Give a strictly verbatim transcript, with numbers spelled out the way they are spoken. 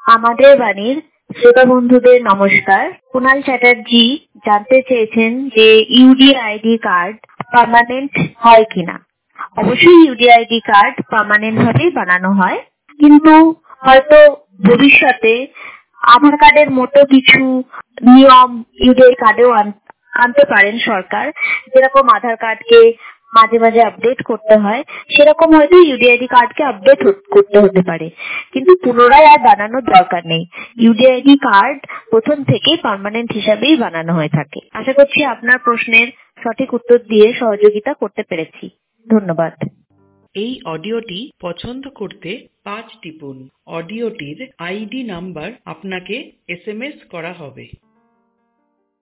আমাদের বাণীর শ্রোতা বন্ধুদের নমস্কার। কুণাল চ্যাটার্জি জানতে চেয়েছেন যে ইউডিআইডি কার্ড পার্মানেন্ট হয় কিনা। অবশ্যই ইউডিআইডি কার্ড পার্মানেন্ট ভাবেই বানানো হয়, কিন্তু হয়তো ভবিষ্যতে আধার কার্ডের মতো কিছু নিয়ম ইউডিআই কার্ডেও আনতে পারেন সরকার। যেরকম আধার কার্ডকে মাঝে মাঝে আপডেট করতে হয়, সেরকম হয়তো ইউডিআইডি কার্ডকে আপডেট করতে হতে পারে, কিন্তু পুনরায় আর বানানোর দরকার নেই। ইউডিআইডি কার্ড প্রথম থেকেই পার্মানেন্ট হিসাবেই বানানো হয়ে থাকে। আশা করছি আপনার প্রশ্নের সঠিক উত্তর দিয়ে সহযোগিতা করতে পেরেছি। ধন্যবাদ। এই অডিওটি পছন্দ করতে পাঁচ টিপুন। অডিওটির আইডি নাম্বার আপনাকে এসএমএস করা হবে।